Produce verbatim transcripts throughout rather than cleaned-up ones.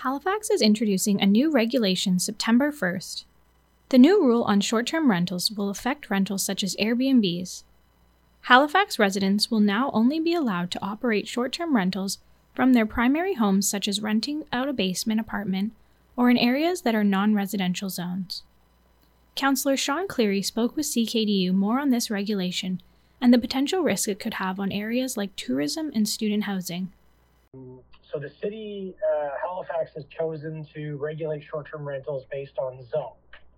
Halifax is introducing a new regulation September first. The new rule on short-term rentals will affect rentals such as Airbnbs. Halifax residents will now only be allowed to operate short-term rentals from their primary homes, such as renting out a basement apartment or in areas that are non-residential zones. Councillor Sean Cleary spoke with C K D U more on this regulation and the potential risk it could have on areas like tourism and student housing. So the city, uh, Halifax, has chosen to regulate short-term rentals based on zone.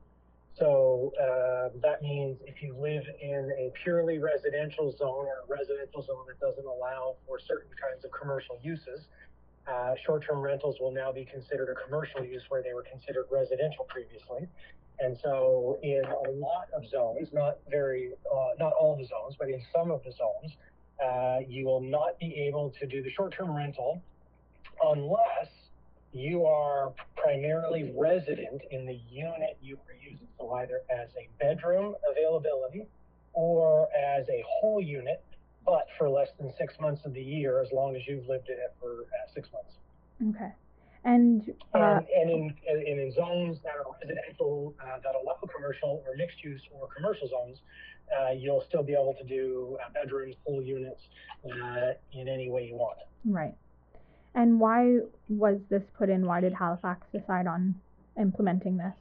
So uh, that means if you live in a purely residential zone or a residential zone that doesn't allow for certain kinds of commercial uses, uh, short-term rentals will now be considered a commercial use where they were considered residential previously. And so in a lot of zones, not very, uh, not all the zones, but in some of the zones, uh, you will not be able to do the short-term rental unless you are primarily resident in the unit you are using. So either as a bedroom availability or as a whole unit, but for less than six months of the year, as long as you've lived in it for uh, six months. Okay. And, uh, and, and, in, and in zones that are residential, uh, that allow commercial or mixed use or commercial zones, uh, you'll still be able to do uh, bedrooms, whole units uh, in any way you want. Right. And why was this put in? Why did Halifax decide on implementing this?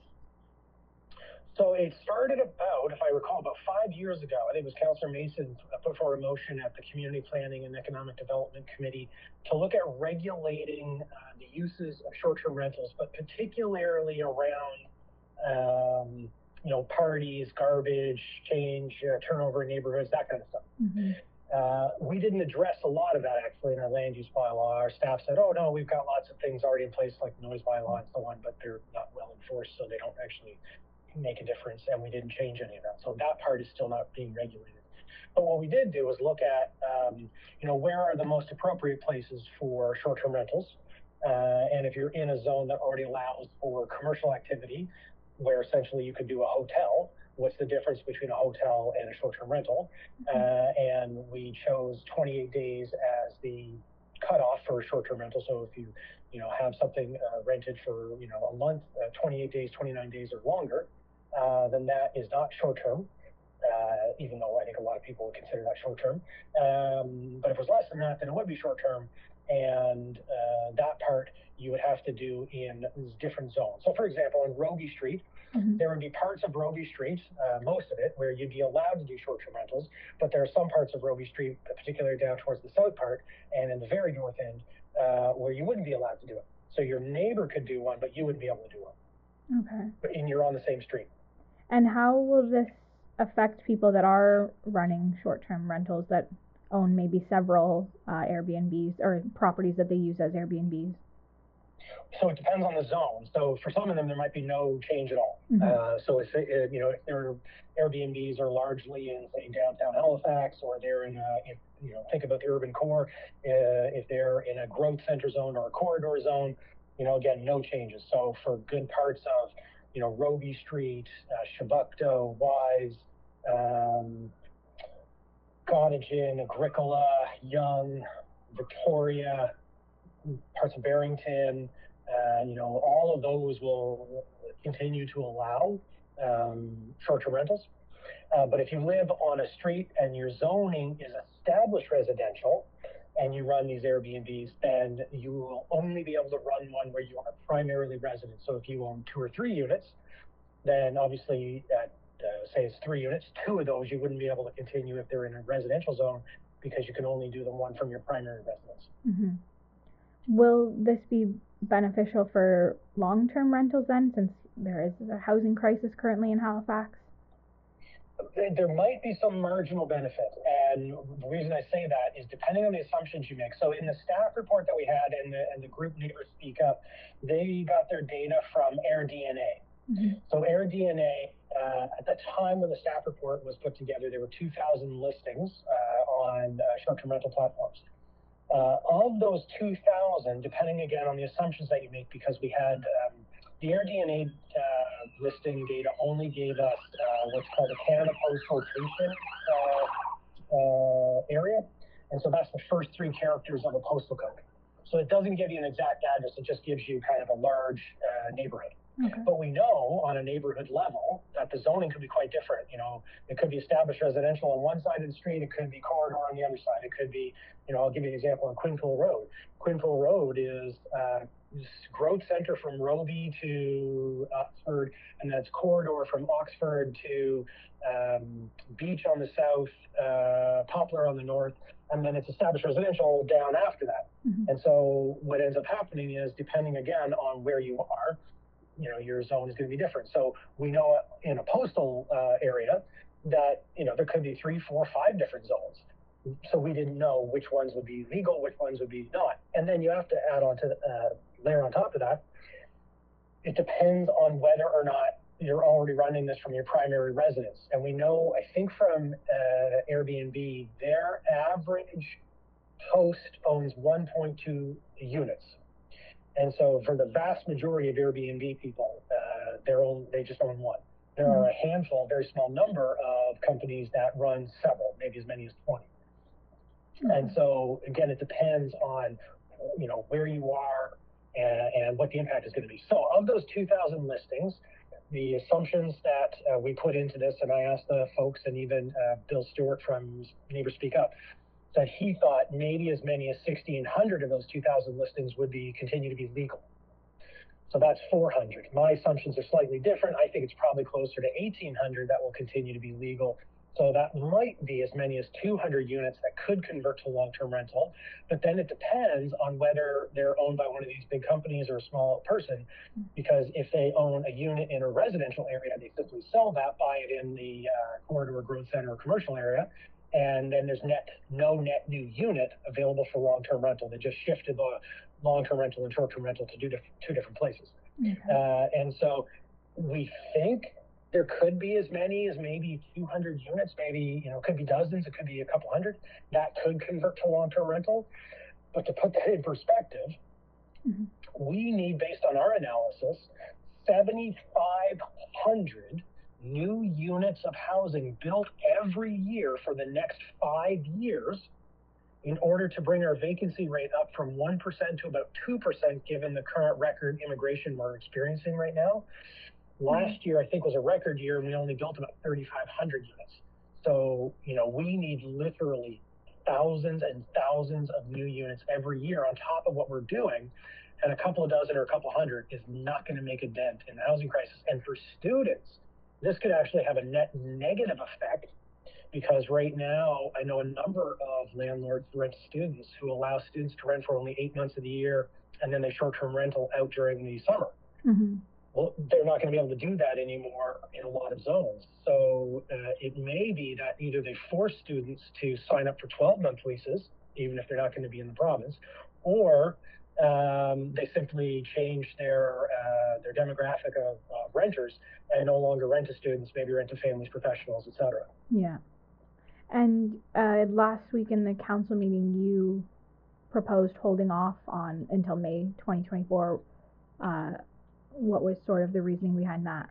So it started about, if I recall, about five years ago. I think it was Councillor Mason put forward a motion at the Community Planning and Economic Development Committee to look at regulating uh, the uses of short-term rentals, but particularly around, um, you know, parties, garbage, change, uh, turnover in neighborhoods, that kind of stuff. Mm-hmm. Uh, we didn't address a lot of that actually in our land use bylaw. Our staff said, oh no, we've got lots of things already in place like noise bylaw and so on, but they're not well enforced, so they don't actually make a difference, and we didn't change any of that. So that part is still not being regulated. But what we did do is look at, um, you know, where are the most appropriate places for short-term rentals? Uh, and if you're in a zone that already allows for commercial activity, where essentially you could do a hotel, what's the difference between a hotel and a short-term rental? Uh, and we chose twenty-eight days as the cutoff for a short-term rental. So if you, you know, have something uh, rented for, you know, a month, uh, twenty-eight days, twenty-nine days or longer, uh, then that is not short-term. Uh, even though I think a lot of people would consider that short-term. Um, but if it was less than that, then it would be short-term. And uh, that part you would have to do in different zones. So for example, in Robie Street, mm-hmm. there would be parts of Robie Street, uh, most of it, where you'd be allowed to do short-term rentals, but there are some parts of Robie Street, particularly down towards the south part and in the very north end, uh, where you wouldn't be allowed to do it. So your neighbor could do one, but you wouldn't be able to do one. Okay. And you're on the same street. And how will this affect people that are running short-term rentals that own maybe several uh, Airbnbs or properties that they use as Airbnbs? So it depends on the zone. So for some of them, there might be no change at all. Mm-hmm. Uh, so if uh, you know if their Airbnbs are largely in say downtown Halifax, or they're in a, if, you know think about the urban core, uh, if they're in a growth center zone or a corridor zone, you know again no changes. So for good parts of you know Robie Street, uh, Chebucto, Wise, um, Cottage Inn, Agricola, Young, Victoria, parts of Barrington, uh, you know, all of those will continue to allow um, short-term rentals. Uh, but if you live on a street and your zoning is established residential and you run these Airbnbs, then you will only be able to run one where you are primarily resident. So if you own two or three units, then obviously at Uh, say it's three units, two of those you wouldn't be able to continue if they're in a residential zone because you can only do the one from your primary residence. Mm-hmm. Will this be beneficial for long-term rentals then, since there is a housing crisis currently in Halifax? There might be some marginal benefit, and the reason I say that is depending on the assumptions you make. So in the staff report that we had and the, and the group Neighbors Speak Up, they got their data from AirDNA. Mm-hmm. So AirDNA, uh, at the time when the staff report was put together, there were two thousand listings uh, on uh, short-term rental platforms. Uh, of those two thousand, depending again on the assumptions that you make, because we had um, the AirDNA uh, listing data only gave us uh, what's called a Canada Post location uh, uh, area, and so that's the first three characters of a postal code. So it doesn't give you an exact address, it just gives you kind of a large uh, neighborhood. Okay. But we know on a neighborhood level that the zoning could be quite different. You know, it could be established residential on one side of the street, it could be corridor on the other side. It could be, you know, I'll give you an example on Quinpool Road. Quinpool Road is uh, growth center from Roby to Oxford, and that's corridor from Oxford to um, Beach on the south, uh, Poplar on the north, and then it's established residential down after that. Mm-hmm. And so what ends up happening is, depending again on where you are, you know, your zone is going to be different. So we know in a postal uh, area that, you know, there could be three, four, five different zones. So we didn't know which ones would be legal, which ones would be not. And then you have to add on to, uh, layer on top of that, it depends on whether or not you're already running this from your primary residence. And we know, I think from uh, Airbnb, their average host owns one point two units. And so for the vast majority of Airbnb people, uh, they're own, they just own one. There are a handful, a very small number of companies that run several, maybe as many as twenty. Mm-hmm. And so again, it depends on, you know, where you are and, and what the impact is going to be. So of those two thousand listings, the assumptions that uh, we put into this, and I asked the folks and even uh, Bill Stewart from Neighbors Speak Up, that he thought maybe as many as sixteen hundred of those two thousand listings would be continue to be legal. So that's four hundred. My assumptions are slightly different. I think it's probably closer to eighteen hundred that will continue to be legal. So that might be as many as two hundred units that could convert to long-term rental. But then it depends on whether they're owned by one of these big companies or a small person. Because if they own a unit in a residential area, they simply sell that, buy it in the uh, corridor, growth center, or commercial area. And then there's net no net new unit available for long-term rental. They just shifted the long-term rental and short-term rental to do diff- two different places. Okay. Uh, and so we think there could be as many as maybe two hundred units, maybe, you know, it could be dozens, it could be a couple hundred, that could convert to long-term rental. But to put that in perspective, mm-hmm. we need, based on our analysis, seventy-five hundred new units of housing built every year for the next five years in order to bring our vacancy rate up from one percent to about two percent, given the current record immigration we're experiencing right now. Last year, I think, was a record year, and we only built about thirty-five hundred units. So, you know, we need literally thousands and thousands of new units every year on top of what we're doing. And a couple of dozen or a couple hundred is not going to make a dent in the housing crisis. And for students, this could actually have a net negative effect, because right now I know a number of landlords rent students who allow students to rent for only eight months of the year, and then they short-term rental out during the summer. Mm-hmm. Well, they're not going to be able to do that anymore in a lot of zones. So uh, it may be that either they force students to sign up for twelve-month leases, even if they're not going to be in the province, or um, they simply change their uh, their demographic of uh, renters and no longer rent to students, maybe rent to families, professionals, et cetera. Yeah. And uh, last week in the council meeting, you proposed holding off on until May twenty twenty-four. Uh, what was sort of the reasoning behind that?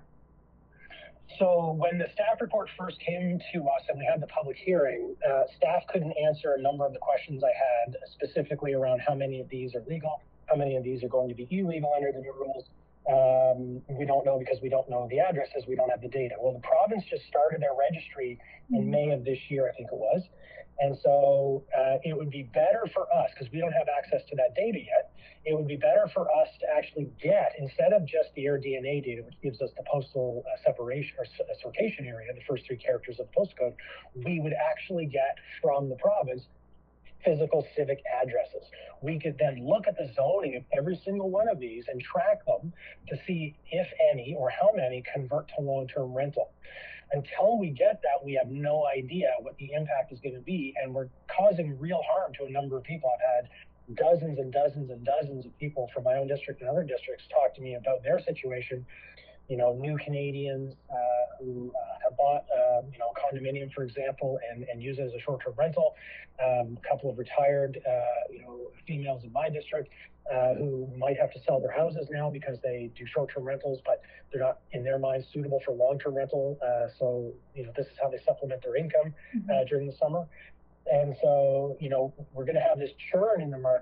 So when the staff report first came to us and we had the public hearing, uh, staff couldn't answer a number of the questions I had, specifically around how many of these are legal, how many of these are going to be illegal under the new rules. Um, we don't know because we don't know the addresses, we don't have the data. Well, the province just started their registry in mm-hmm. May of this year, I think it was. And so uh, it would be better for us, because we don't have access to that data yet, it would be better for us to actually get, instead of just the AirDNA data, which gives us the postal uh, separation or uh, sortation area, the first three characters of the postal code, we would actually get from the province physical civic addresses. We could then look at the zoning of every single one of these and track them to see if any or how many convert to long-term rental. Until we get that, we have no idea what the impact is going to be, and we're causing real harm to a number of people. I've had dozens and dozens and dozens of people from my own district and other districts talk to me about their situation. You know, new Canadians uh, who uh, have bought, uh, you know, a condominium, for example, and, and use it as a short-term rental. Um, a couple of retired, uh, you know, females in my district uh, who might have to sell their houses now because they do short-term rentals, but they're not, in their minds, suitable for long-term rental. Uh, so, you know, this is how they supplement their income uh, during the summer. And so, you know, we're going to have this churn in the market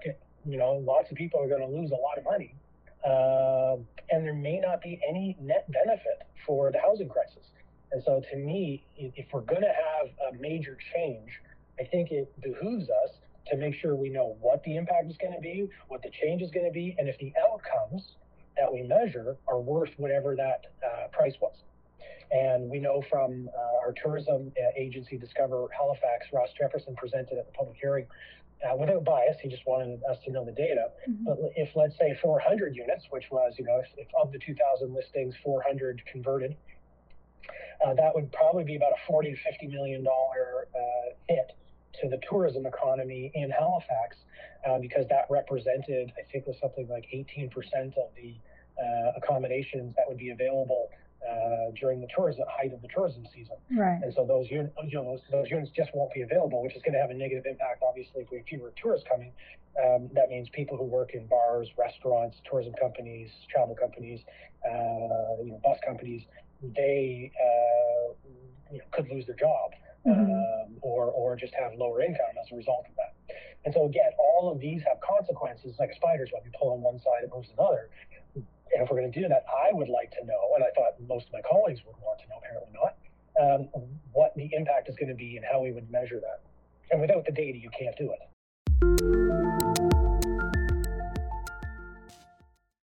you know, lots of people are going to lose a lot of money, uh, and there may not be any net benefit for the housing crisis. And so to me, if we're going to have a major change, I think it behooves us to make sure we know what the impact is going to be, what the change is going to be, and if the outcomes that we measure are worth whatever that uh, price was. And we know from uh, our tourism agency, Discover Halifax, Ross Jefferson presented at the public hearing uh, without bias. He just wanted us to know the data. Mm-hmm. But if, let's say, four hundred units, which was, you know, if, if of the two thousand listings, four hundred converted, uh, that would probably be about a forty to fifty million dollar uh, hit to the tourism economy in Halifax, uh, because that represented, I think, was something like eighteen percent of the uh, accommodations that would be available uh, during the tourism height of the tourism season. Right. And so those, uni- you know, those, those units just won't be available, which is going to have a negative impact, obviously, if we have fewer tourists coming. Um, that means people who work in bars, restaurants, tourism companies, travel companies, uh, you know, bus companies, they uh, you know, could lose their job. Mm-hmm. Um, or or just have lower income as a result of that. And so again, all of these have consequences like a spider's web. You pull on one side, it moves another. And if we're going to do that, I would like to know, and I thought most of my colleagues would want to know, apparently not, um, what the impact is going to be and how we would measure that. And without the data, you can't do it.